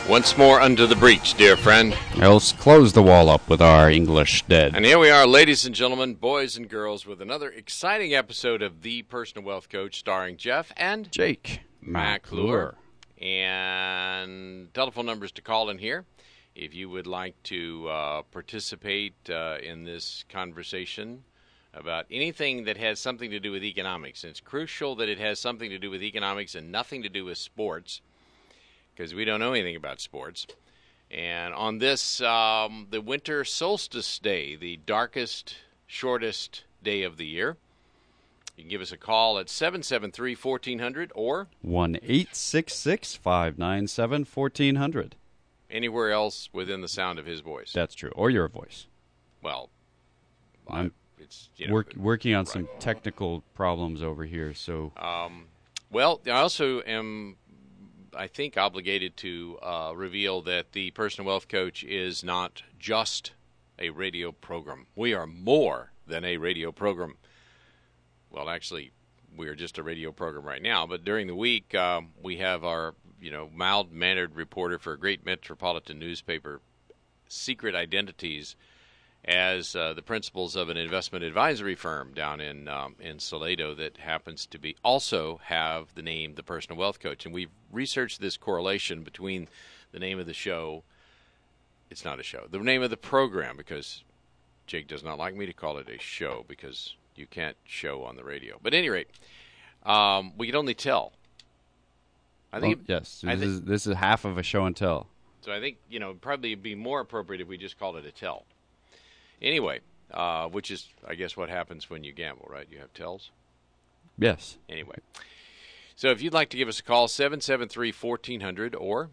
Once more under the breach, dear friend. Else close the wall up with our English dead. And here we are, ladies and gentlemen, boys and girls, with another exciting episode of The Personal Wealth Coach, starring Jeff and Jake McClure. And telephone numbers to call in here if you would like to participate in this conversation about anything that has something to do with economics. And it's crucial that it has something to do with economics and nothing to do with sports, because we don't know anything about sports. And on this, the winter solstice day, the darkest, shortest day of the year, you can give us a call at 773-1400 or 1-866-597-1400. Anywhere else within the sound of his voice. That's true. Or your voice. Well, it's working on some technical problems over here. So, well, I also am, I think, obligated to reveal that the Personal Wealth Coach is not just a radio program. We are more than a radio program. Well, actually, we are just a radio program right now. But during the week, we have our, mild-mannered reporter for a great metropolitan newspaper, Secret Identities, as the principals of an investment advisory firm down in Salado that happens to be also have the name The Personal Wealth Coach. And we've researched this correlation between the name of the show. It's not a show. The name of the program, because Jake does not like me to call it a show because you can't show on the radio. But at any rate, we can only tell. I think yes. This is half of a show and tell. So I think, probably it'd be more appropriate if we just called it a tell. Anyway, which is, I guess, what happens when you gamble, right? You have tells? Yes. Anyway. So if you'd like to give us a call, 773-1400 or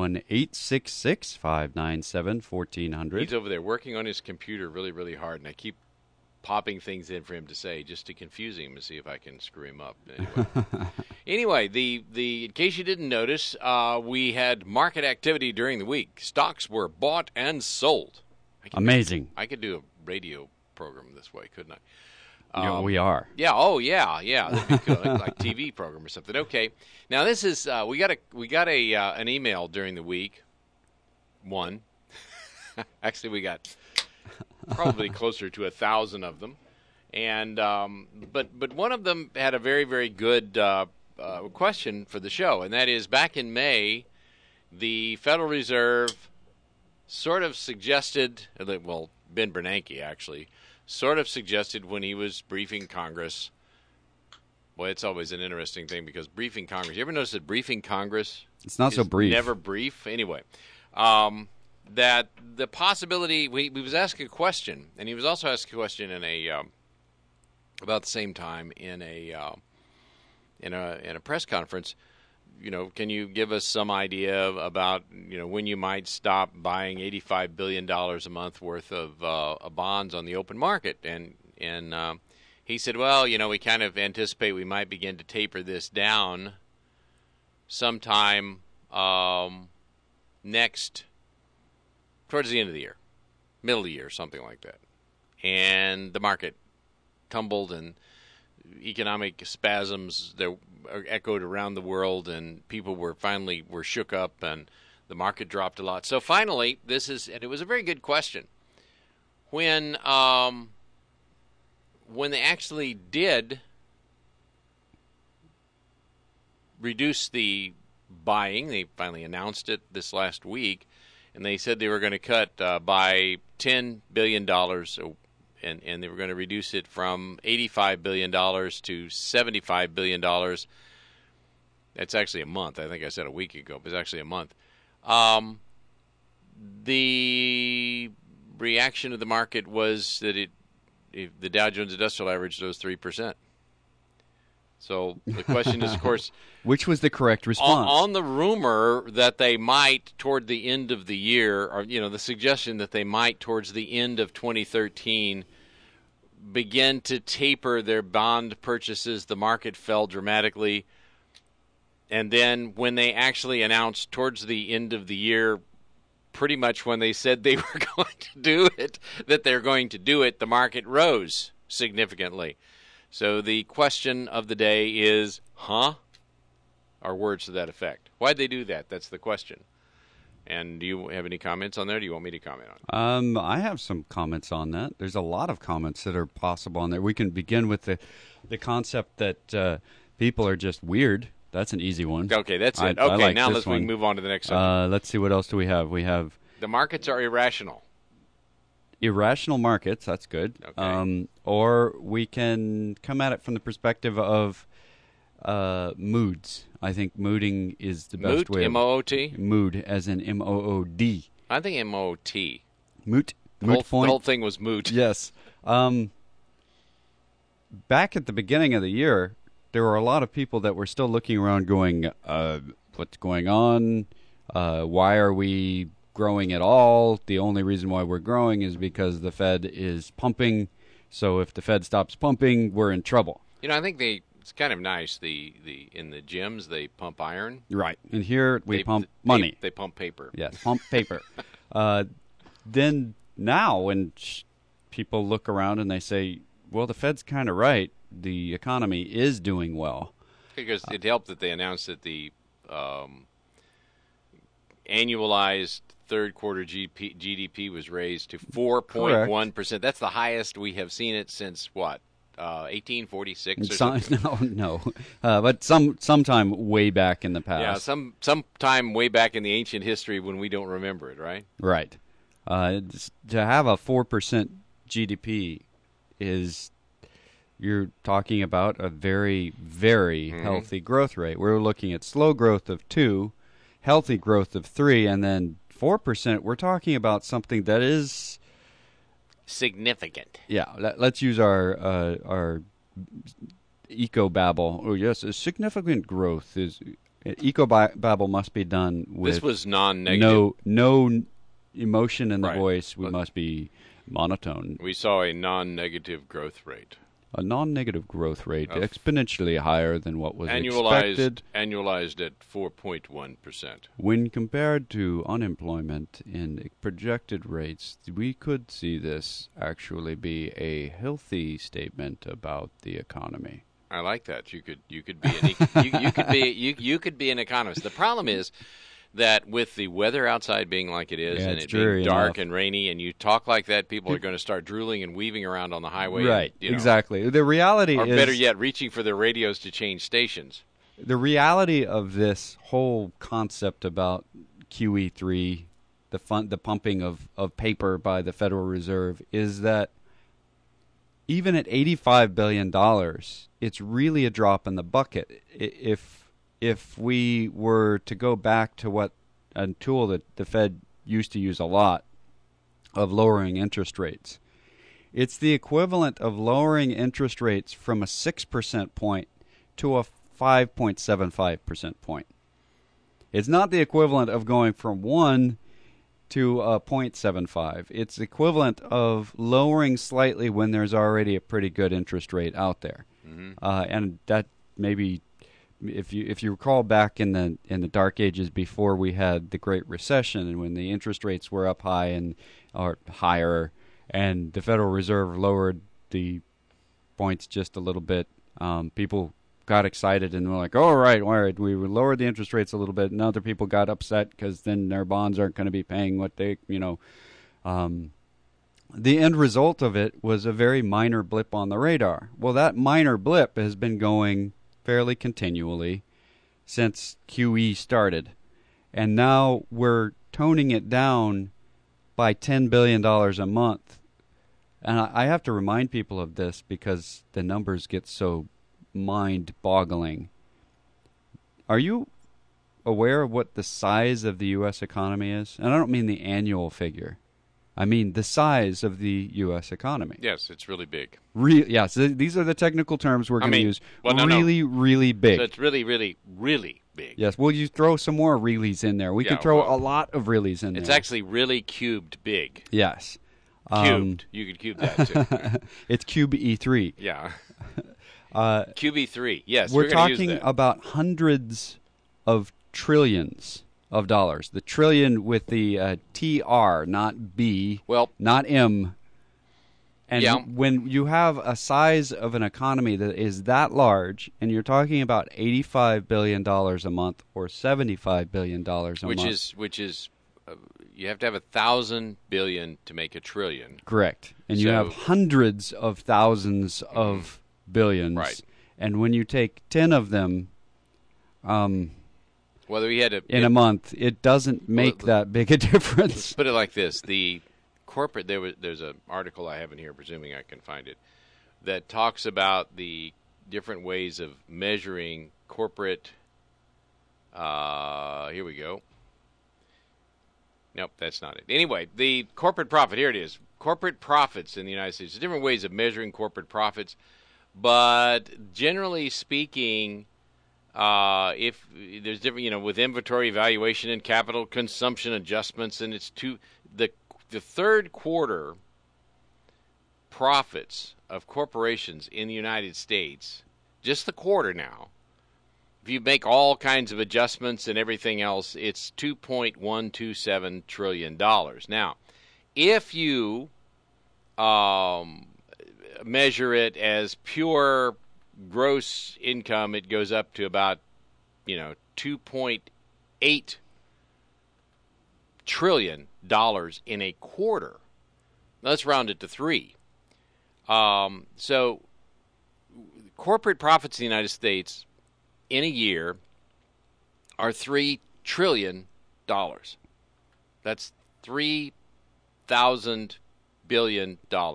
1-866-597-1400. He's over there working on his computer really, really hard, and I keep popping things in for him to say just to confuse him and see if I can screw him up. Anyway, in case you didn't notice, we had market activity during the week. Stocks were bought and sold. Amazing. I could do a radio program this way, couldn't I? We are. Yeah. Oh, yeah. That'd be good, like TV program or something. Okay. Now this is we got an email during the week. One. Actually, we got probably closer to 1,000 of them, and but one of them had a very, very good question for the show, and that is, back in May, the Federal Reserve sort of suggested, well, Ben Bernanke actually, sort of suggested when he was briefing Congress. Boy, it's always an interesting thing because briefing Congress, you ever notice that briefing Congress it's not so brief. Never brief? Anyway, that the possibility, we was asking a question, and he was also asking a question in about the same time in a press conference. Can you give us some idea about, when you might stop buying $85 billion a month worth of bonds on the open market? And he said, well, we kind of anticipate we might begin to taper this down sometime towards the end of the year, middle of the year, something like that. And the market tumbled, and economic spasms there echoed around the world, and people were shook up, and the market dropped a lot. So finally, and it was a very good question. When they actually did reduce the buying, they finally announced it this last week, and they said they were going to cut by $10 billion, and they were going to reduce it from $85 billion to $75 billion. That's actually a month. I think I said a week ago, but it's actually a month. The reaction of the market was that the Dow Jones Industrial Average rose 3%. So the question is, of course, which was the correct response? On the rumor that they might, toward the end of the year, or the suggestion that they might, towards the end of 2013, begin to taper their bond purchases, the market fell dramatically. And then when they actually announced towards the end of the year, pretty much when they said they were going to do it, that they're going to do it, the market rose significantly. So the question of the day is, or words to that effect. Why'd they do that? That's the question. And do you have any comments on there? Do you want me to comment on it? I have some comments on that. There's a lot of comments that are possible on there. We can begin with the concept that people are just weird. That's an easy one. Okay, that's it. Okay, like now this let's move on to the next subject. Let's see, what else do we have? We have the markets are irrational. Irrational markets. That's good. Okay. Or we can come at it from the perspective of moods. I think mooding is the best way. M-O-O-T? Mood, as in M-O-O-D. I think M-O-T. Moot. The whole thing was moot. Yes. Back at the beginning of the year, there were a lot of people that were still looking around going, what's going on? Why are we growing at all? The only reason why we're growing is because the Fed is pumping. So if the Fed stops pumping, we're in trouble. I think it's kind of nice. In the gyms, they pump iron. Right. And here we pump money. They pump paper. Yes, pump paper. Then now when people look around and they say, well, the Fed's kind of right. The economy is doing well. Because it helped that they announced that the annualized third quarter GDP was raised to 4.1%. That's the highest we have seen it since what? 1846 or something? No. But sometime way back in the past. Yeah, sometime way back in the ancient history when we don't remember it, right? Right. To have a 4% GDP is, you're talking about a very, very healthy growth rate. We're looking at slow growth of 2, healthy growth of 3, and then 4%. We're talking about something that is significant. Yeah, let's use our eco-babble. Oh, yes, a significant growth is eco-babble must be done with. This was non-negative. No emotion in the voice. We must be monotone. We saw a non-negative growth rate. A non-negative growth rate, exponentially higher than what was expected. Annualized at 4.1%. When compared to unemployment and projected rates, we could see this actually be a healthy statement about the economy. I like that. You could be an economist. The problem is that with the weather outside being like it is, and it being dark and rainy, and you talk like that, people are going to start drooling and weaving around on the highway. Right, exactly. The reality is... Or better yet, reaching for their radios to change stations. The reality of this whole concept about QE3, the pumping of paper by the Federal Reserve, is that even at $85 billion, it's really a drop in the bucket. If we were to go back to what a tool that the Fed used to use a lot of lowering interest rates, it's the equivalent of lowering interest rates from a 6% point to a 5.75% point. It's not the equivalent of going from 1 to a 0.75. It's equivalent of lowering slightly when there's already a pretty good interest rate out there. And that maybe... If you recall back in the dark ages before we had the Great Recession, and when the interest rates were up high or higher, and the Federal Reserve lowered the points just a little bit, people got excited and were like, "Oh, all right, we lowered the interest rates a little bit," and other people got upset because then their bonds aren't going to be paying what they, The end result of it was a very minor blip on the radar. Well, that minor blip has been going fairly continually since QE started. And now we're toning it down by $10 billion a month. And I have to remind people of this because the numbers get so mind-boggling. Are you aware of what the size of the U.S. economy is? And I don't mean the annual figure. I mean the size of the U.S. economy. Yes, it's really big. Yes, these are the technical terms we're going to use. Really big. So it's really, really, really big. Yes, well, you throw some more reallys in there. We could throw a lot of reallys in there. It's actually really cubed big. Yes. Cubed. You could cube that, too. It's cube E3. Yeah. QB3, yes. We're talking about hundreds of trillions of dollars. The trillion with the TR, not B, not M. And when you have a size of an economy that is that large, and you're talking about $85 billion a month or $75 billion a month. Which is you have to have 1,000 billion to make a trillion. Correct. And you have hundreds of thousands of billions. Right. And when you take 10 of them whether we had in a month, it doesn't make that big a difference. Let's put it like this. The corporate, there's an article I have in here, presuming I can find it, that talks about the different ways of measuring corporate. Here we go. Nope, that's not it. Anyway, the corporate profit, here it is. Corporate profits in the United States. There's different ways of measuring corporate profits, but generally speaking, if there's different, with inventory valuation and capital consumption adjustments, and it's the third quarter profits of corporations in the United States, just the quarter now, if you make all kinds of adjustments and everything else, it's $2.127 trillion. Now, if you measure it as pure gross income, it goes up to about, $2.8 trillion in a quarter. Let's round it to 3. So corporate profits in the United States in a year are $3 trillion. That's $3,000 billion.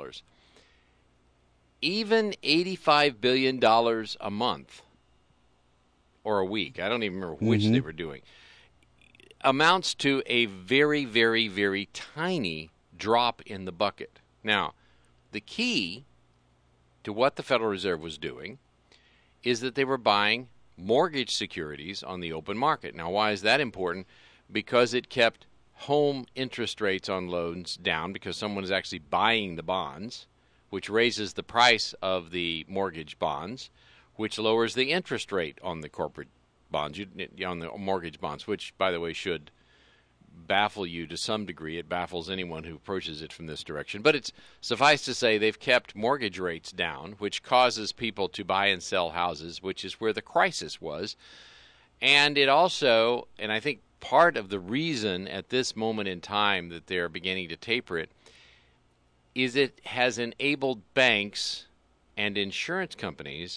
Even $85 billion a month or a week, I don't even remember which they were doing, amounts to a very, very, very tiny drop in the bucket. Now, the key to what the Federal Reserve was doing is that they were buying mortgage securities on the open market. Now, why is that important? Because it kept home interest rates on loans down because someone is actually buying the bonds, which raises the price of the mortgage bonds, which lowers the interest rate on the corporate bonds, on the mortgage bonds, which, by the way, should baffle you to some degree. It baffles anyone who approaches it from this direction. But it's suffice to say they've kept mortgage rates down, which causes people to buy and sell houses, which is where the crisis was. And it also, and I think part of the reason at this moment in time that they're beginning to taper it, is it has enabled banks and insurance companies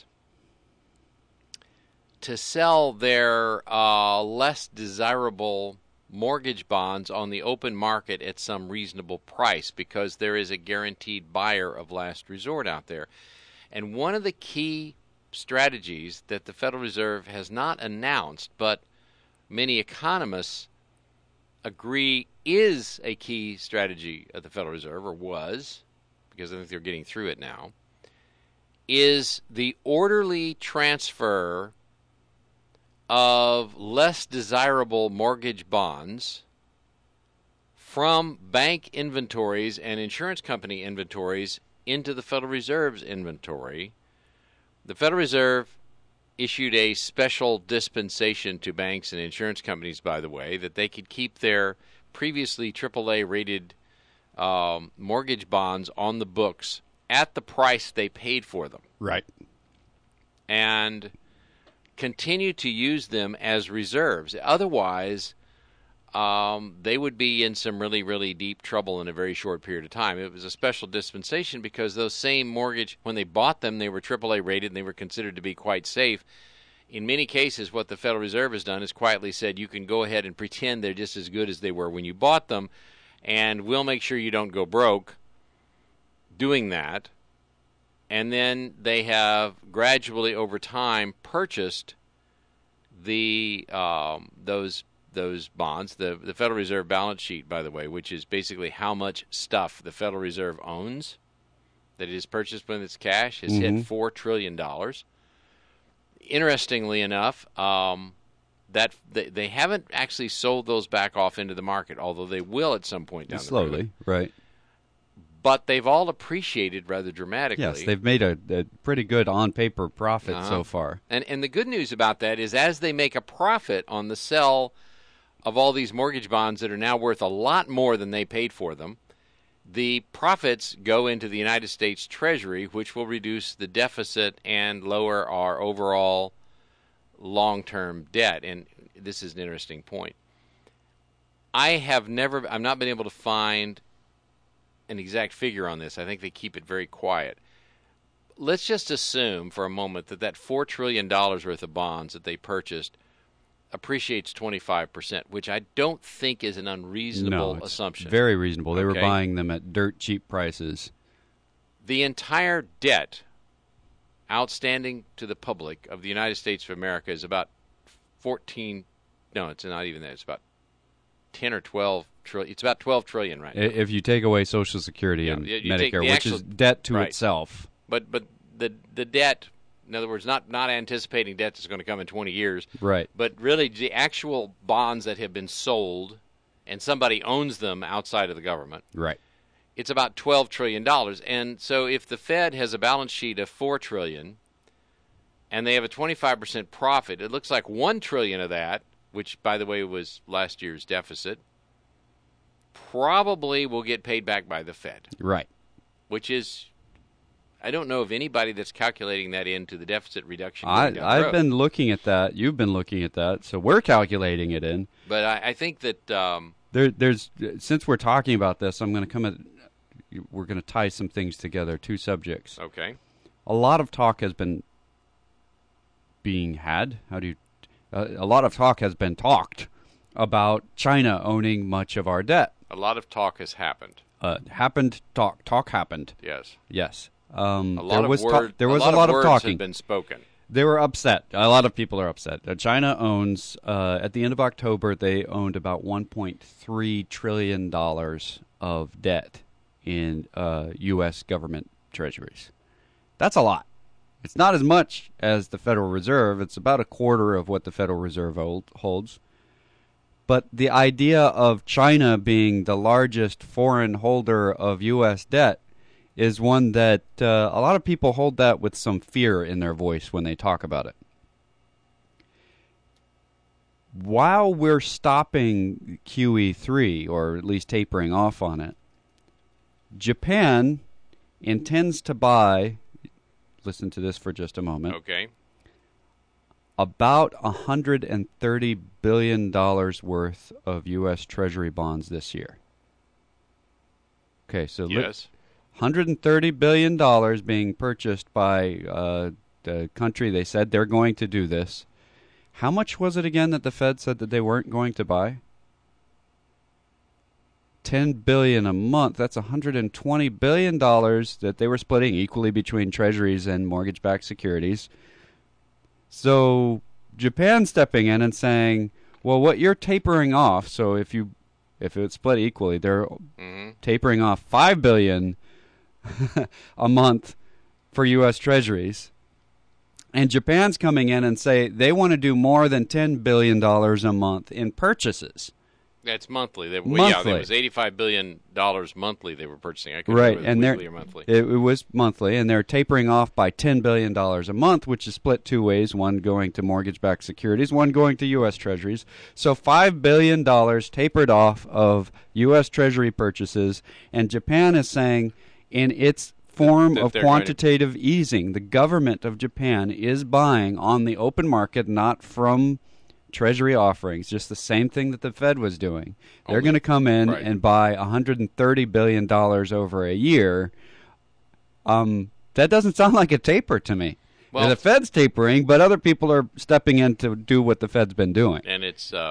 to sell their less desirable mortgage bonds on the open market at some reasonable price because there is a guaranteed buyer of last resort out there. And one of the key strategies that the Federal Reserve has not announced, but many economists agree is a key strategy of the Federal Reserve, or was, because I think they're getting through it now, is the orderly transfer of less desirable mortgage bonds from bank inventories and insurance company inventories into the Federal Reserve's inventory. The Federal Reserve issued a special dispensation to banks and insurance companies, by the way, that they could keep their previously AAA-rated mortgage bonds on the books at the price they paid for them. Right. And continue to use them as reserves. Otherwise, they would be in some really, really deep trouble in a very short period of time. It was a special dispensation because those same mortgage, when they bought them, they were AAA rated and they were considered to be quite safe. In many cases, what the Federal Reserve has done is quietly said, you can go ahead and pretend they're just as good as they were when you bought them, and we'll make sure you don't go broke doing that. And then they have gradually over time purchased the those bonds, the Federal Reserve balance sheet, by the way, which is basically how much stuff the Federal Reserve owns that it has purchased with its cash, has hit $4 trillion. Interestingly enough, that they haven't actually sold those back off into the market, although they will at some point down the road. Slowly, right. But they've all appreciated rather dramatically. Yes, they've made a pretty good on-paper profit so far. And the good news about that is as they make a profit on the sell of all these mortgage bonds that are now worth a lot more than they paid for them, the profits go into the United States Treasury, which will reduce the deficit and lower our overall long-term debt. And this is an interesting point. I've not been able to find an exact figure on this. I think they keep it very quiet. Let's just assume for a moment that $4 trillion worth of bonds that they purchased appreciates 25%, which I don't think is an unreasonable assumption. Very reasonable. They were Okay. buying them at dirt cheap prices. The entire debt outstanding to the public of the United States of America is about 14, no, it's not even that. It's about 10 or 12 trillion. It's about 12 trillion right now. If you take away Social Security and you take Medicare, the which actual- is debt to right. itself. But the debt, in other words, not anticipating debt that's going to come in 20 years, Right. but really the actual bonds that have been sold and somebody owns them outside of the government, Right. it's about $12 trillion. And so if the Fed has a balance sheet of $4 trillion and they have a 25% profit, it looks like $1 trillion of that, which, by the way, was last year's deficit, probably will get paid back by the Fed, Right. which is, I don't know of anybody that's calculating that into the deficit reduction. I've been looking at that. You've been looking at that. So we're calculating it in. But I think that There's since we're talking about this, I'm going to we're going to tie some things together, two subjects. okay, A lot of talk has been being had. A lot of talk has been talked about China owning much of our debt. a lot of talk has happened. Talk happened. Yes, Yes. a lot of words. There was a lot of words talking. have been spoken. They were upset. A lot of people are upset. China owns, at the end of October, they owned about $1.3 trillion of debt in U.S. government treasuries. That's a lot. It's not as much as the Federal Reserve. It's about a quarter of what the Federal Reserve holds. But the idea of China being the largest foreign holder of U.S. debt is one that a lot of people hold that with some fear in their voice when they talk about it. While we're stopping QE3, or at least tapering off on it, Japan intends to buy, listen to this for just a moment, Okay, about $130 billion worth of U.S. Treasury bonds this year. Okay, so yes, $130 billion being purchased by the country. They said they're going to do this. How much was it again that the Fed said that they weren't going to buy? $10 billion a month. That's $120 billion that they were splitting equally between treasuries and mortgage-backed securities. So Japan stepping in and saying, well, what you're tapering off, so if it's split equally, they're tapering off $5 billion a month for U.S. treasuries. And Japan's coming in and say they want to do more than $10 billion a month in purchases. that's monthly. Yeah, Monthly. there was $85 billion monthly they were purchasing. I couldn't Right, remember and if it was weekly or monthly. it was monthly, and they're tapering off by $10 billion a month, which is split two ways, one going to mortgage-backed securities, one going to U.S. treasuries. So $5 billion tapered off of U.S. treasury purchases, and Japan is saying in its form That of they're going to- quantitative easing, the government of Japan is buying on the open market, not from Treasury offerings, just the same thing that the Fed was doing. They're going to come in right. and buy $130 billion over a year. That doesn't sound like a taper to me. Well- The Fed's tapering, but other people are stepping in to do what the Fed's been doing. And it's, I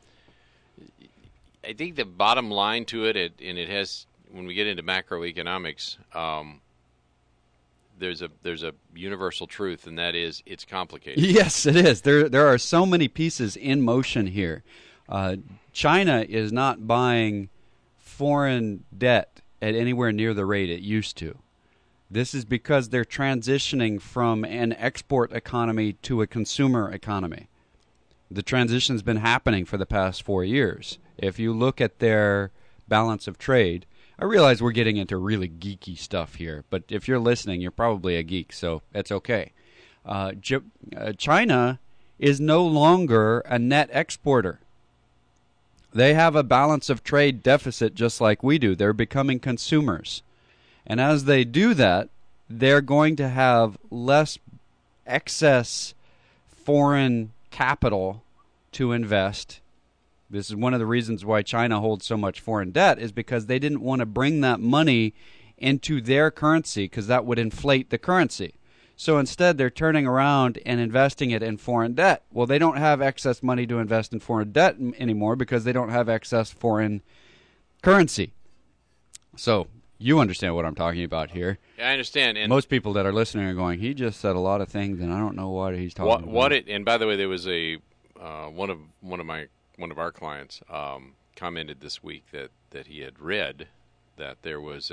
think the bottom line to it, and it has, when we get into macroeconomics, there's a universal truth, and that is it's complicated. Yes, it is. There are so many pieces in motion here. China is not buying foreign debt at anywhere near the rate it used to. This is because they're transitioning from an export economy to a consumer economy. The transition's been happening for the past 4 years. If you look at their balance of trade, I realize we're getting into really geeky stuff here, but if you're listening, you're probably a geek, so that's okay. China is no longer a net exporter. They have a balance of trade deficit just like we do. They're becoming consumers. And as they do that, they're going to have less excess foreign capital to invest This is one of the reasons why China holds so much foreign debt, is because they didn't want to bring that money into their currency because that would inflate the currency. So instead, they're turning around and investing it in foreign debt. Well, they don't have excess money to invest in foreign debt anymore because they don't have excess foreign currency. So you understand what I'm talking about here. Yeah, I understand. And most people that are listening are going, he just said a lot of things, and I don't know what he's talking about. And by the way, there was a one of our clients commented this week that he had read that there was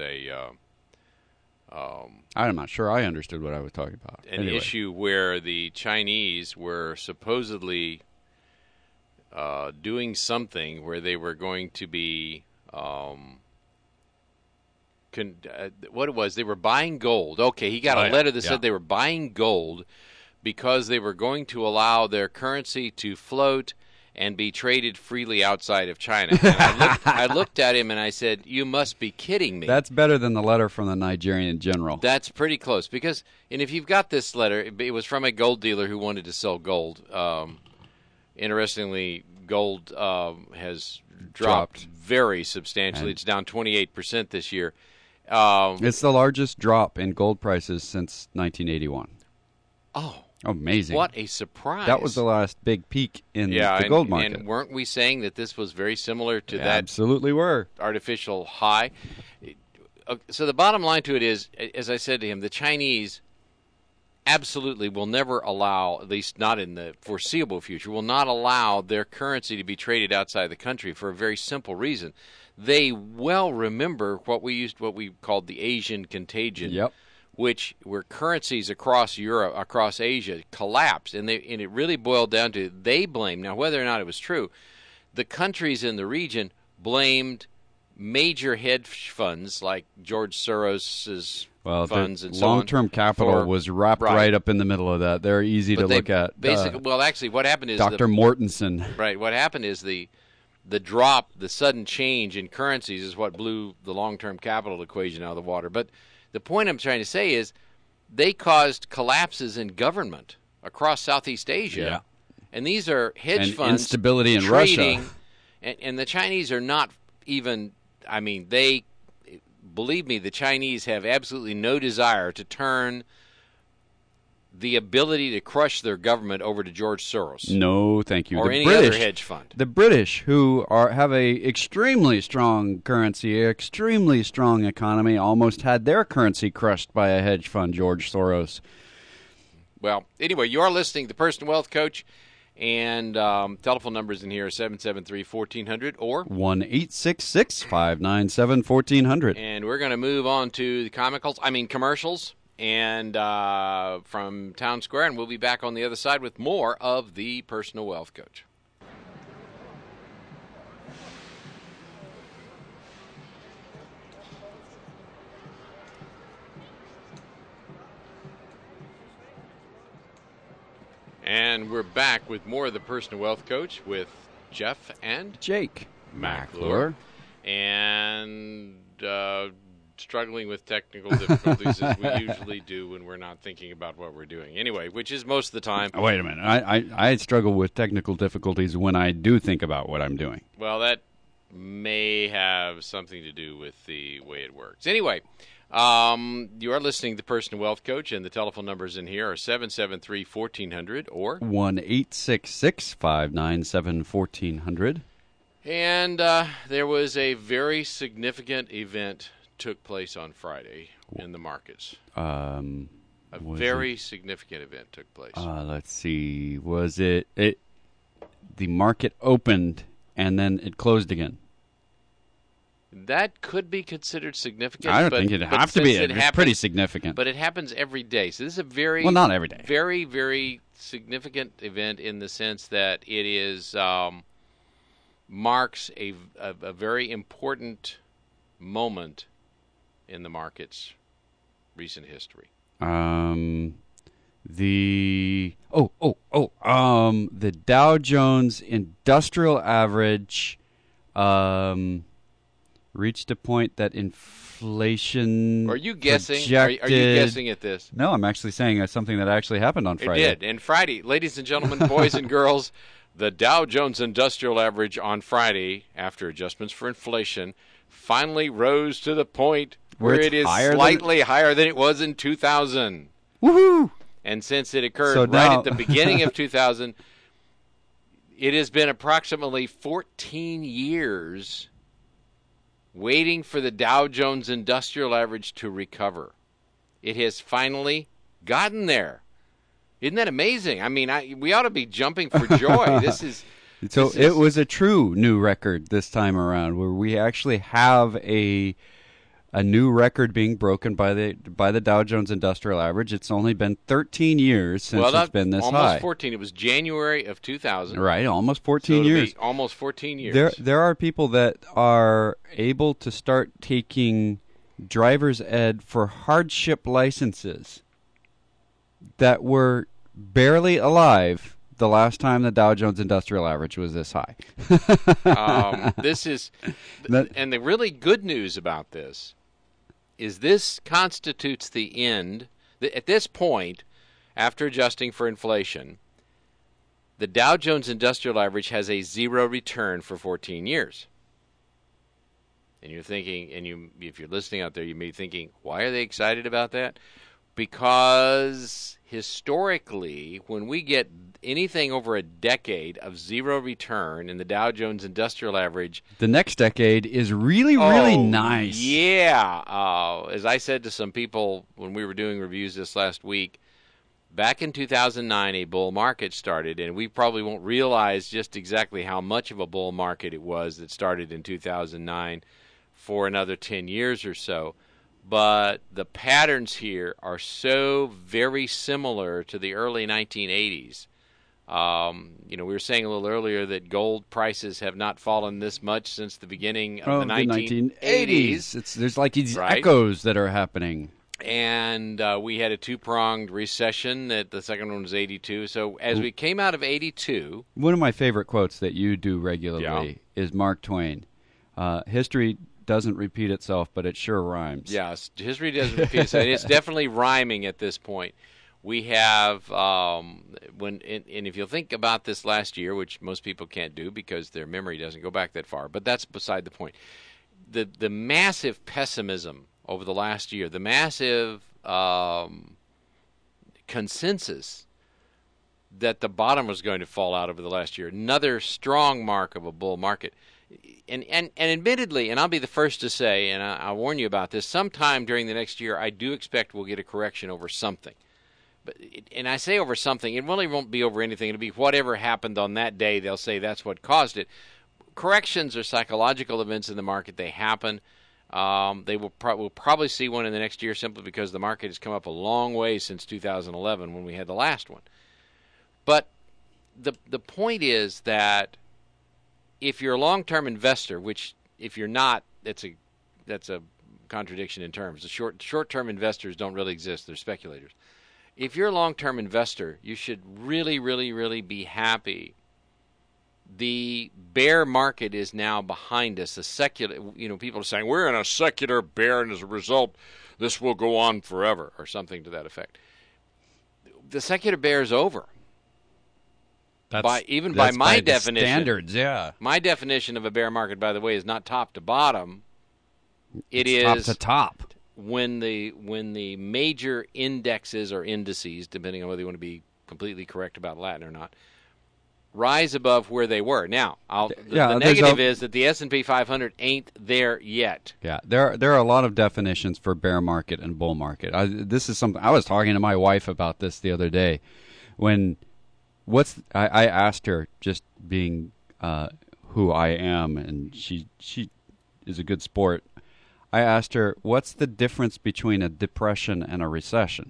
I'm not sure I understood what I was talking about. An issue where the Chinese were supposedly doing something where they were going to be what it was, they were buying gold. Okay, he got a letter that said they were buying gold because they were going to allow their currency to float and be traded freely outside of China. And I looked at him and I said, you must be kidding me. That's better than the letter from the Nigerian general. That's pretty close. Because, and if you've got this letter, it was from a gold dealer who wanted to sell gold. Interestingly, gold has dropped very substantially. It's down 28% this year. It's the largest drop in gold prices since 1981. Oh. Amazing. What a surprise. That was the last big peak in the gold market. And weren't we saying that this was very similar to that? Absolutely were. Artificial high. So the bottom line to it is, as I said to him, the Chinese absolutely will never allow, at least not in the foreseeable future, will not allow their currency to be traded outside the country for a very simple reason. They well remember what we called the Asian contagion. Yep. Where currencies across Europe, across Asia, collapsed, and it really boiled down to they blamed. Now, whether or not it was true, the countries in the region blamed major hedge funds like George Soros's funds and so on. Long-term capital was wrapped right up in the middle of that. They're easy to look at. Basically, actually, what happened is Dr. Mortensen. Right. What happened is the drop, the sudden change in currencies, is what blew the long-term capital equation out of the water. But the point I'm trying to say is they caused collapses in government across Southeast Asia. Yeah. And these are hedge funds. Instability in trading, Russia. And the Chinese are not even, believe me, the Chinese have absolutely no desire to turn the ability to crush their government over to George Soros. No, thank you. Or any other hedge fund. The British, who have a extremely strong currency, extremely strong economy, almost had their currency crushed by a hedge fund, George Soros. Well, anyway, you are listening to the Personal Wealth Coach, and telephone numbers in here are 773-1400 or 1-866-597-1400. And we're going to move on to the commercials. And from Town Square, and we'll be back on the other side with more of the Personal Wealth Coach. And we're back with more of the Personal Wealth Coach with Jeff and Jake McClure. And struggling with technical difficulties as we usually do when we're not thinking about what we're doing. Anyway, which is most of the time. Oh, wait a minute. I struggle with technical difficulties when I do think about what I'm doing. Well, that may have something to do with the way it works. Anyway, you are listening to the Personal Wealth Coach, and the telephone numbers in here are 773-1400 or 1-866-597-1400. And there was a very significant event took place on Friday in the markets. A very significant event took place. Let's see. Was it the market opened and then it closed again? That could be considered significant. I don't think it'd have to be. It's pretty significant. But it happens every day. So this is a very... Well, not every day. Very, very significant event in the sense that it is marks a very important moment in the market's recent history. The Dow Jones Industrial Average reached a point that inflation. Are you guessing? Projected... Are you guessing at this? No, I'm actually saying something that actually happened on Friday. It did. And Friday, ladies and gentlemen, boys and girls, The Dow Jones Industrial Average on Friday, after adjustments for inflation, finally rose to the point where it is slightly higher than it was in 2000. Woohoo! And since it occurred right at the beginning of 2000, it has been approximately 14 years waiting for the Dow Jones Industrial Average to recover. It has finally gotten there. Isn't that amazing? I mean, we ought to be jumping for joy. It was a true new record this time around, where we actually have a new record being broken by the Dow Jones Industrial Average. It's only been 13 years since it's been this high. Almost 14. It was January of 2000. Right, almost 14 years. Almost 14 years. There are people that are able to start taking driver's ed for hardship licenses that were barely alive the last time the Dow Jones Industrial Average was this high. And the really good news about this is this constitutes the end. At this point, after adjusting for inflation, the Dow Jones Industrial Average has a zero return for 14 years. And you're thinking, if you're listening out there, you may be thinking, why are they excited about that? Because historically, when we get anything over a decade of zero return in the Dow Jones Industrial Average, the next decade is really nice. Yeah. As I said to some people when we were doing reviews this last week, back in 2009, a bull market started, and we probably won't realize just exactly how much of a bull market it was that started in 2009 for another 10 years or so. But the patterns here are so very similar to the early 1980s. We were saying a little earlier that gold prices have not fallen this much since the beginning of the 1980s. There's like these echoes that are happening. And we had a two-pronged recession. That the second one was 82. So as we came out of 82... One of my favorite quotes that you do regularly is Mark Twain. History doesn't repeat itself, but it sure rhymes. Yes, history doesn't repeat itself. It's definitely rhyming at this point. We have, if you'll think about this last year, which most people can't do because their memory doesn't go back that far, but that's beside the point. The massive pessimism over the last year, the massive consensus that the bottom was going to fall out over the last year, another strong mark of a bull market. And admittedly, and I'll be the first to say, and I'll warn you about this, sometime during the next year, I do expect we'll get a correction over something. And I say over something, it really won't be over anything. It'll be whatever happened on that day. They'll say that's what caused it. Corrections are psychological events in the market. They happen. We'll probably see one in the next year simply because the market has come up a long way since 2011 when we had the last one. But the point is that if you're a long-term investor, which if you're not, that's a contradiction in terms. The short-term investors don't really exist. They're speculators. If you're a long-term investor, you should really, really, really be happy. The bear market is now behind us. The secular, people are saying we're in a secular bear, and as a result, this will go on forever, or something to that effect. The secular bear is over. By my definition, standards, yeah. My definition of a bear market, by the way, is not top to bottom. It's top to top. When the major indexes or indices, depending on whether you want to be completely correct about Latin or not, rise above where they were. Now, the negative is that the S&P 500 ain't there yet. Yeah, there are a lot of definitions for bear market and bull market. This is something I was talking to my wife about this the other day when. I asked her, just being who I am, and she is a good sport. I asked her, what's the difference between a depression and a recession?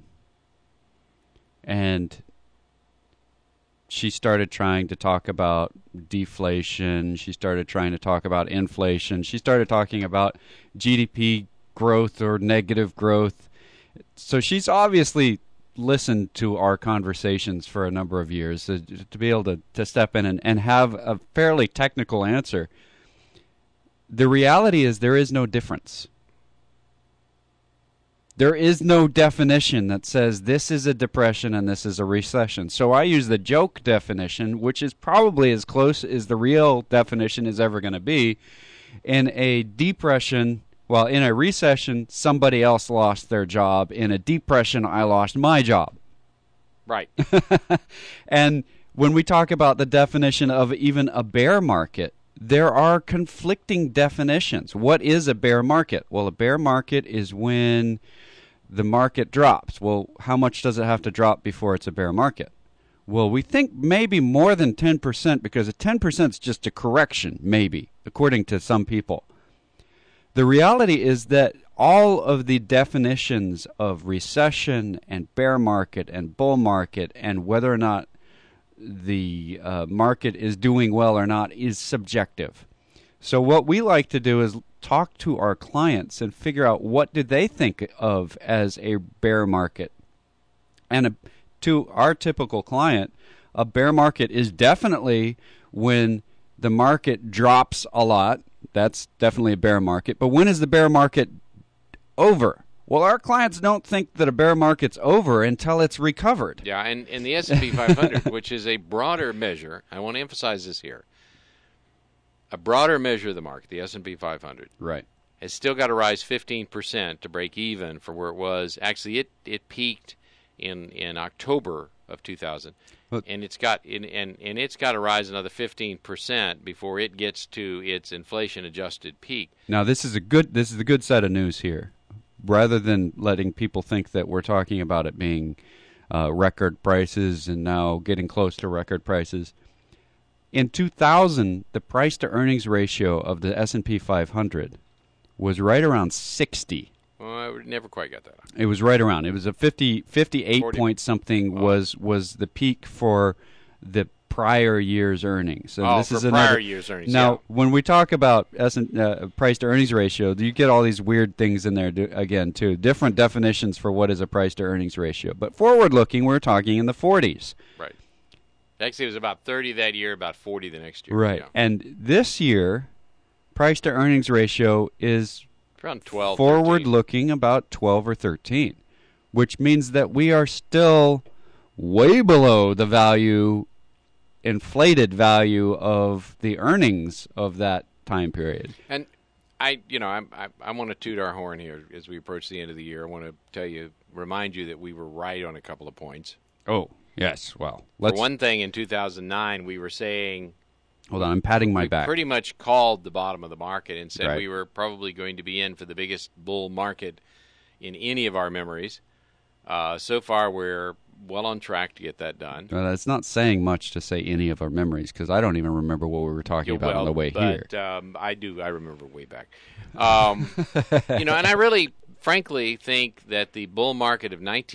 And she started trying to talk about deflation. She started trying to talk about inflation. She started talking about GDP growth or negative growth. So she's obviously listened to our conversations for a number of years to be able to step in and have a fairly technical answer. The reality is there is no difference. There is no definition that says this is a depression and this is a recession. So I use the joke definition, which is probably as close as the real definition is ever going to be. In a depression, well, in a recession, somebody else lost their job. In a depression, I lost my job. Right. And when we talk about the definition of even a bear market, there are conflicting definitions. What is a bear market? Well, a bear market is when the market drops. Well, how much does it have to drop before it's a bear market? Well, we think maybe more than 10% because a 10% is just a correction, maybe, according to some people. The reality is that all of the definitions of recession and bear market and bull market and whether or not the market is doing well or not is subjective. So what we like to do is talk to our clients and figure out what do they think of as a bear market. And to our typical client, a bear market is definitely when the market drops a lot. That's definitely a bear market. But when is the bear market over? Well, our clients don't think that a bear market's over until it's recovered. Yeah, and the S&P 500, which is a broader measure, I want to emphasize this here, a broader measure of the market, the S&P 500, right, has still got to rise 15% to break even for where it was. Actually, it peaked in October of 2000, and it's got to rise another 15% before it gets to its inflation-adjusted peak. Now, this is the good side of news here. Rather than letting people think that we're talking about it being record prices and now getting close to record prices, in 2000, the price-to-earnings ratio of the S&P 500 was right around 60. Well, I never quite got that. It was right around. It was a 58 point something was the peak for the prior year's earnings. So this is prior year's earnings. Now, when we talk about price-to-earnings ratio, you get all these weird things in there again, too. Different definitions for what is a price-to-earnings ratio. But forward-looking, we're talking in the 40s. Right. Actually, it was about 30 that year, about 40 the next year. Right. Yeah. And this year, price-to-earnings ratio is around 12, forward-looking about 12 or 13, which means that we are still way below the inflated value of the earnings of that time period. And I want to toot our horn here as we approach the end of the year. I want to remind you that we were right on a couple of points. Oh, yes. Well, for one thing, in 2009, we were saying... Hold on, I'm patting my back. Pretty much called the bottom of the market and said right. we were probably going to be in for the biggest bull market in any of our memories. So far, we're well on track to get that done. Well, that's not saying much to say any of our memories because I don't even remember what we were talking about on the way here. I do. I remember way back. And I really, frankly, think that the bull market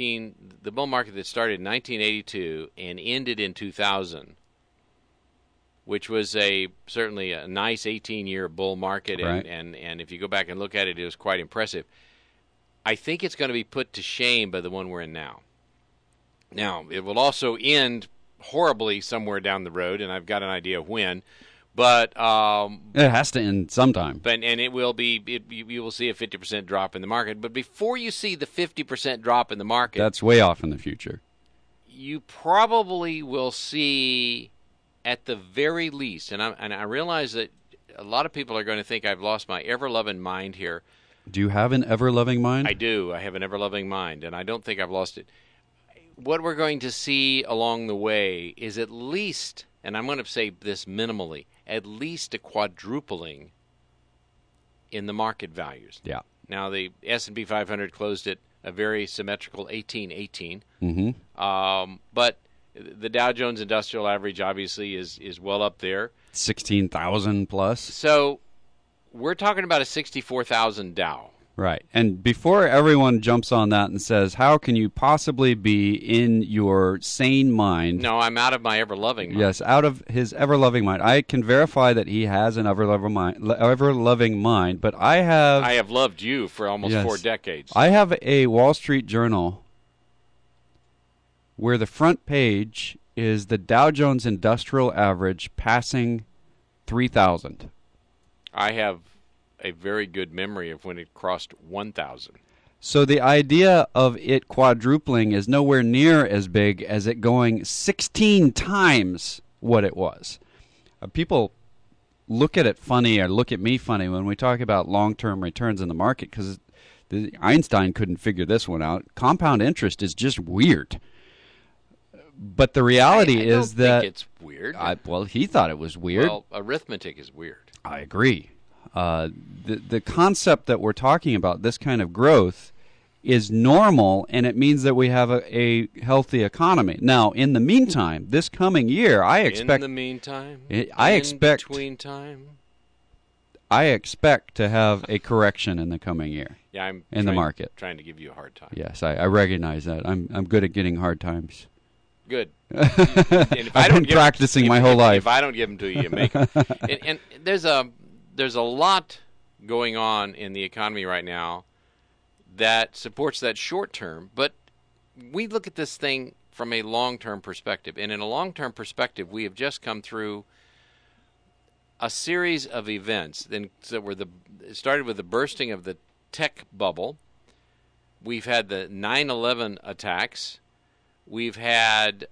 that started in 1982 and ended in 2000, which was certainly a nice 18-year bull market, right. and if you go back and look at it, it was quite impressive. I think it's going to be put to shame by the one we're in now. Now, it will also end horribly somewhere down the road, and I've got an idea of when. But it has to end sometime. And it will be. You will see a 50% drop in the market. But before you see the 50% drop in the market, that's way off in the future. You probably will see, at the very least, and I realize that a lot of people are going to think I've lost my ever-loving mind here. Do you have an ever-loving mind? I do. I have an ever-loving mind, and I don't think I've lost it. What we're going to see along the way is at least, and I'm going to say this minimally, at least a quadrupling in the market values. Yeah. Now, the S&P 500 closed at a very symmetrical 1818. Mm-hmm. But the Dow Jones Industrial Average obviously is well up there. 16,000 plus. So we're talking about a 64,000 Dow. Right. And before everyone jumps on that and says, how can you possibly be in your sane mind? No, I'm out of my ever-loving mind. Yes, out of his ever-loving mind. I can verify that he has an ever-loving mind, but I have loved you for almost 4 decades. I have a Wall Street Journal where the front page is the Dow Jones Industrial Average passing 3,000. I have a very good memory of when it crossed 1,000. So the idea of it quadrupling is nowhere near as big as it going 16 times what it was. People look at it funny or look at me funny when we talk about long-term returns in the market because Einstein couldn't figure this one out. Compound interest is just weird. But the reality is that... I don't think it's weird. Well, he thought it was weird. Well, arithmetic is weird. I agree. The concept that we're talking about, this kind of growth, is normal, and it means that we have a healthy economy. Now, in the meantime, this coming year, I expect... In the meantime? Between time? I expect to have a correction in the coming year. Yeah, I'm in the market. Trying to give you a hard time. Yes, I recognize that. I'm good at getting hard times. Good. I've been practicing my whole life. If I don't give them to you, you make them. and there's a lot going on in the economy right now that supports that short term, but we look at this thing from a long-term perspective. And in a long-term perspective, we have just come through a series of events that it started with the bursting of the tech bubble. We've had the 9/11 attacks. We've had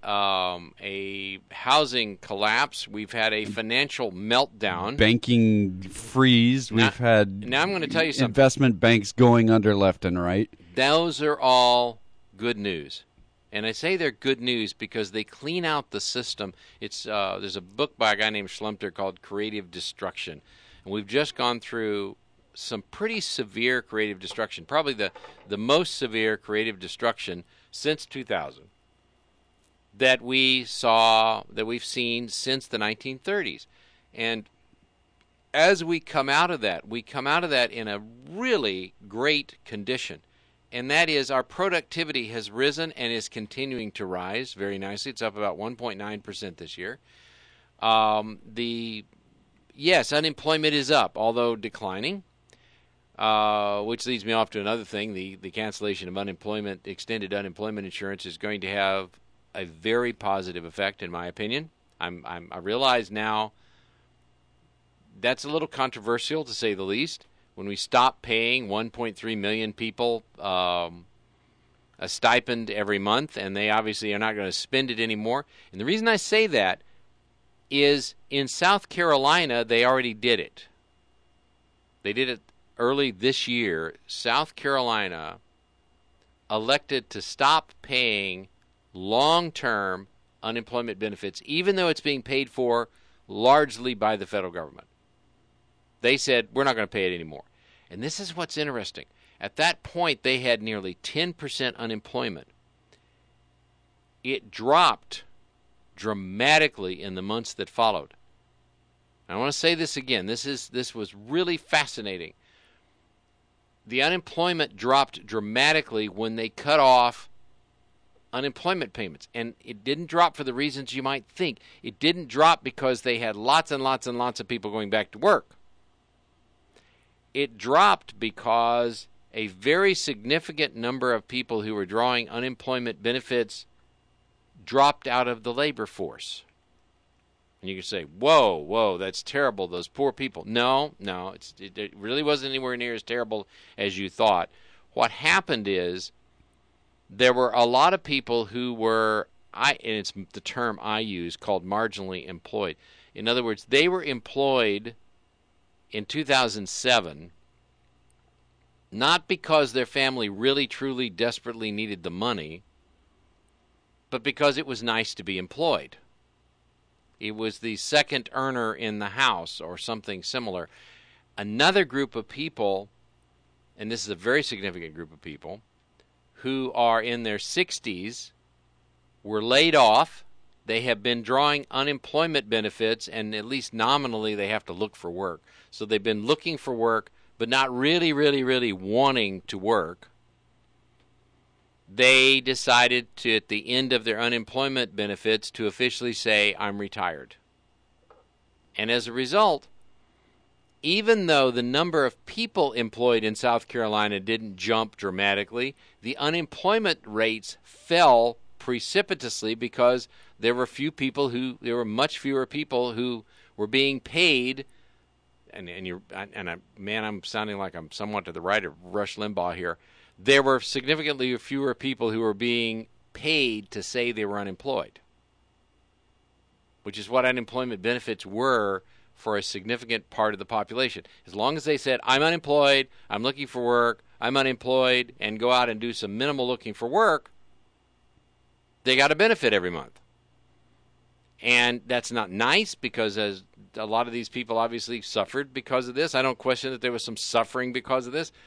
a housing collapse. We've had a financial meltdown. Banking freeze. We've had now I'm going to tell you something. Investment banks going under left and right. Those are all good news. And I say they're good news because they clean out the system. There's a book by a guy named Schlumpter called Creative Destruction. And we've just gone through some pretty severe creative destruction, probably the most severe creative destruction since 2000. That we've seen since the 1930s. And as we come out of that in a really great condition. And that is our productivity has risen and is continuing to rise very nicely. It's up about 1.9% this year. Unemployment is up, although declining, which leads me off to another thing. The cancellation of extended unemployment insurance is going to have a very positive effect, in my opinion. I realize now that's a little controversial, to say the least. When we stop paying 1.3 million people a stipend every month, and they obviously are not going to spend it anymore. And the reason I say that is in South Carolina, they already did it. They did it early this year. South Carolina elected to stop paying long-term unemployment benefits, even though it's being paid for largely by the federal government. They said, we're not going to pay it anymore. And this is what's interesting. At that point, they had nearly 10% unemployment. It dropped dramatically in the months that followed. I want to say this again. This was really fascinating. The unemployment dropped dramatically when they cut off unemployment payments. And it didn't drop for the reasons you might think. It didn't drop because they had lots and lots and lots of people going back to work. It dropped because a very significant number of people who were drawing unemployment benefits dropped out of the labor force. And you can say, whoa, that's terrible, those poor people. No, it really wasn't anywhere near as terrible as you thought. What happened is there were a lot of people who were, and it's the term I use, called marginally employed. In other words, they were employed in 2007, not because their family really, truly, desperately needed the money, but because it was nice to be employed. It was the second earner in the house or something similar. Another group of people, and this is a very significant group of people, who are in their 60s, were laid off. They have been drawing unemployment benefits, and at least nominally they have to look for work. So they've been looking for work, but not really, really, really wanting to work. They decided to, at the end of their unemployment benefits, to officially say, I'm retired. And as a result, even though the number of people employed in South Carolina didn't jump dramatically, the unemployment rates fell precipitously because there were much fewer people who were being paid. I'm sounding like I'm somewhat to the right of Rush Limbaugh here. there were significantly fewer people who were being paid to say they were unemployed, which is what unemployment benefits were for a significant part of the population. As long as they said, I'm unemployed, I'm looking for work, I'm unemployed, and go out and do some minimal looking for work, they got a benefit every month. And that's not nice because as a lot of these people obviously suffered because of this. I don't question that there was some suffering because of this,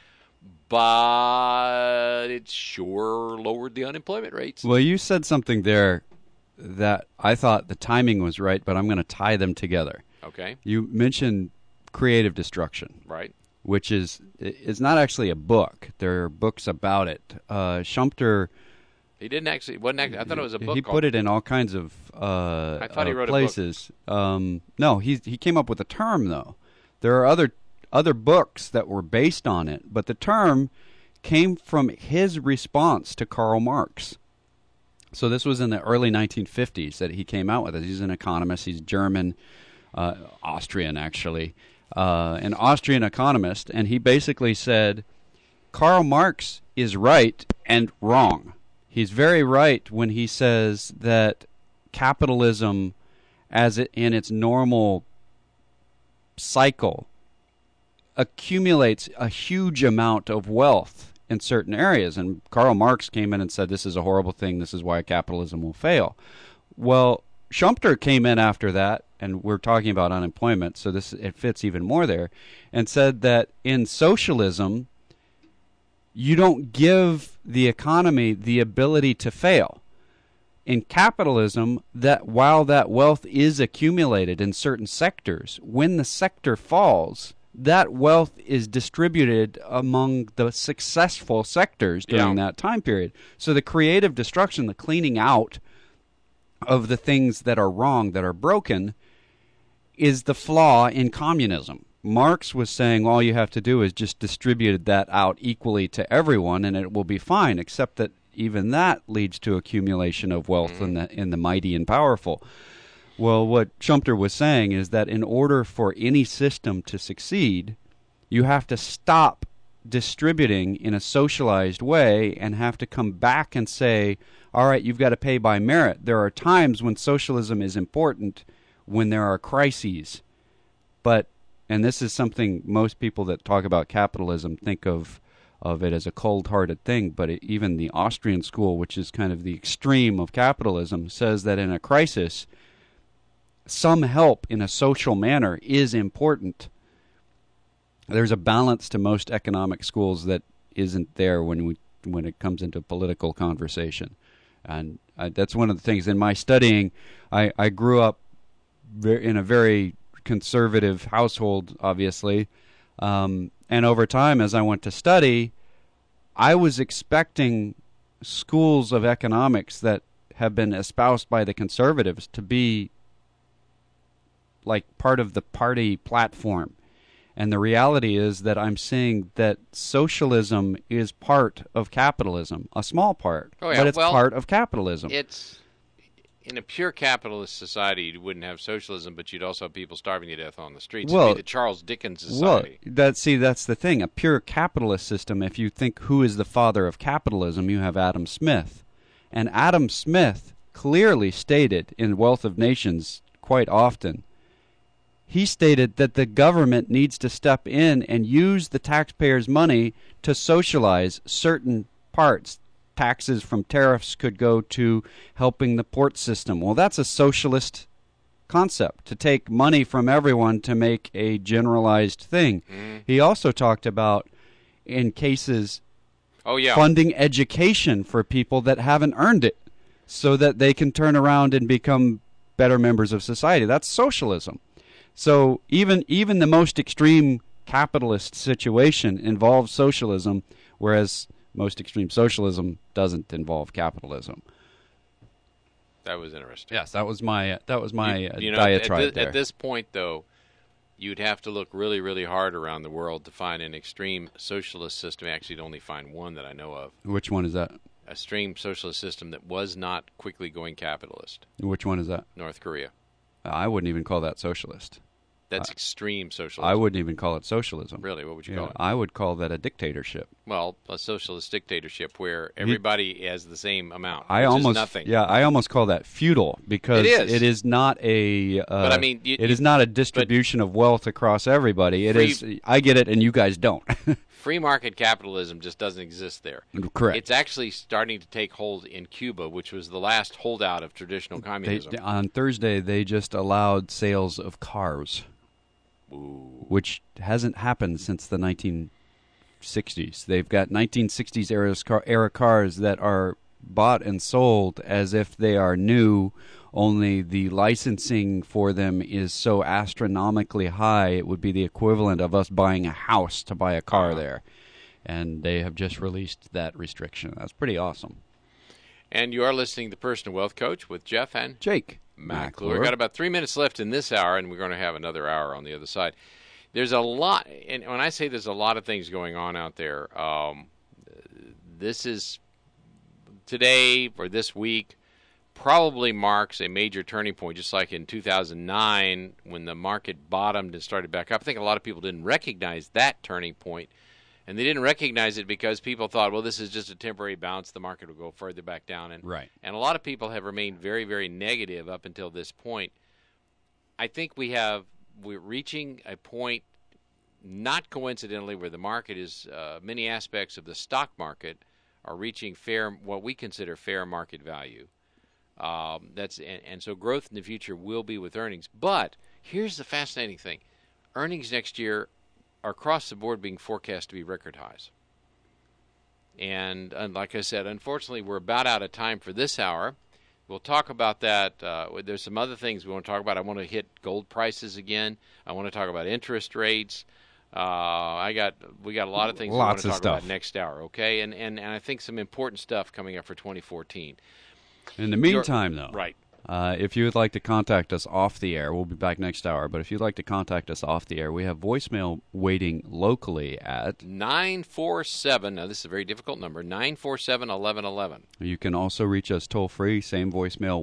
but it sure lowered the unemployment rates. Well, you said something there that I thought the timing was right, but I'm going to tie them together. Okay. You mentioned creative destruction. Right. Which is not actually a book. There are books about it. Schumpeter... He didn't actually. I thought it was a book. He put it in all kinds of I thought he wrote places. A book. No, he came up with a term though. There are other books that were based on it, but the term came from his response to Karl Marx. So this was in the early 1950s that he came out with it. He's an economist. He's German, Austrian actually, an Austrian economist, and he basically said Karl Marx is right and wrong. He's very right when he says that capitalism, as it in its normal cycle, accumulates a huge amount of wealth in certain areas. And Karl Marx came in and said, this is a horrible thing. This is why capitalism will fail. Well, Schumpeter came in after that, and we're talking about unemployment, so it fits even more there, and said that in socialism, you don't give the economy the ability to fail. In capitalism, that while that wealth is accumulated in certain sectors, when the sector falls, that wealth is distributed among the successful sectors during that time period. So the creative destruction, the cleaning out of the things that are wrong, that are broken, is the flaw in communism. Marx was saying all you have to do is just distribute that out equally to everyone and it will be fine, except that even that leads to accumulation of wealth in the mighty and powerful. Well, what Schumpeter was saying is that in order for any system to succeed, you have to stop distributing in a socialized way and have to come back and say, all right, you've got to pay by merit. There are times when socialism is important, when there are crises. But and this is something most people that talk about capitalism think of it as a cold-hearted thing, but even the Austrian school, which is kind of the extreme of capitalism, says that in a crisis, some help in a social manner is important. There's a balance to most economic schools that isn't there when it comes into political conversation. And that's one of the things. In my studying, I grew up in a very conservative household, obviously. And over time, as I went to study, I was expecting schools of economics that have been espoused by the conservatives to be like part of the party platform. And the reality is that I'm seeing that socialism is part of capitalism, a small part, but it's part of capitalism. It's in a pure capitalist society, you wouldn't have socialism, but you'd also have people starving to death on the streets. It'd be the Charles Dickens society. Well, that's the thing. A pure capitalist system, if you think who is the father of capitalism, you have Adam Smith. And Adam Smith clearly stated in Wealth of Nations quite often, he stated that the government needs to step in and use the taxpayers' money to socialize certain parts. Taxes from tariffs could go to helping the port system. Well, that's a socialist concept, to take money from everyone to make a generalized thing. He also talked about, in cases, funding education for people that haven't earned it so that they can turn around and become better members of society. That's socialism. So even the most extreme capitalist situation involves socialism, whereas most extreme socialism doesn't involve capitalism. That was interesting. Yes, that was my diatribe there. At this point, though, you'd have to look really, really hard around the world to find an extreme socialist system. Actually, you'd only find one that I know of. Which one is that? A extreme socialist system that was not quickly going capitalist. Which one is that? North Korea. I wouldn't even call that socialist. That's extreme socialism. I wouldn't even call it socialism. Really, what would you call it? I would call that a dictatorship. Well, a socialist dictatorship where everybody has the same amount, I which almost is nothing. Yeah, I almost call that feudal because It is not a. But I mean, it is not a distribution of wealth across everybody. It is. I get it, and you guys don't. Free market capitalism just doesn't exist there. Correct. It's actually starting to take hold in Cuba, which was the last holdout of traditional communism. On Thursday, they just allowed sales of cars, which hasn't happened since the 1960s. They've got 1960s era cars that are bought and sold as if they are new, only the licensing for them is so astronomically high, it would be the equivalent of us buying a house to buy a car there. And they have just released that restriction. That's pretty awesome. And you are listening to Personal Wealth Coach with Jeff and Jake McClure. We've got about 3 minutes left in this hour, and we're going to have another hour on the other side. There's a lot, and when I say there's a lot of things going on out there, this is today or this week probably marks a major turning point, just like in 2009 when the market bottomed and started back up. I think a lot of people didn't recognize that turning point, and they didn't recognize it because people thought, well, this is just a temporary bounce. The market will go further back down. And, right. And a lot of people have remained very, very negative up until this point. I think we're reaching a point, not coincidentally, where the market is, many aspects of the stock market are reaching what we consider fair market value. And so growth in the future will be with earnings. But here's the fascinating thing. Earnings next year are across the board being forecast to be record highs. And like I said, unfortunately, we're about out of time for this hour. We'll talk about that. There's some other things we want to talk about. I want to hit gold prices again. I want to talk about interest rates. We got a lot of things we want to talk about next hour, okay? And I think some important stuff coming up for 2014. In the meantime, though, right. If you would like to contact us off the air, we'll be back next hour, but if you'd like to contact us off the air, we have voicemail waiting locally at 947, now this is a very difficult number, 947-1111. You can also reach us toll-free, same voicemail,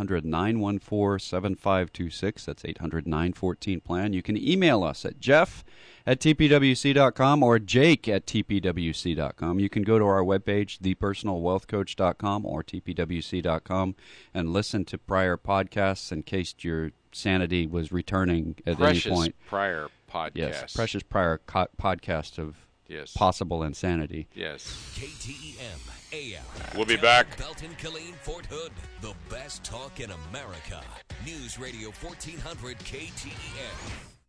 1-800-914-7526. That's 800-914-PLAN. You can email us at jeff@tpwc.com or jake@tpwc.com. You can go to our webpage, thepersonalwealthcoach.com or tpwc.com, and listen to prior podcasts in case your sanity was returning at any point. Prior podcasts. Yes, precious prior podcast of possible insanity. Yes. KTEM AM. We'll be back. Belton, Killeen, Fort Hood. The best talk in America. News Radio 1400 KTEM.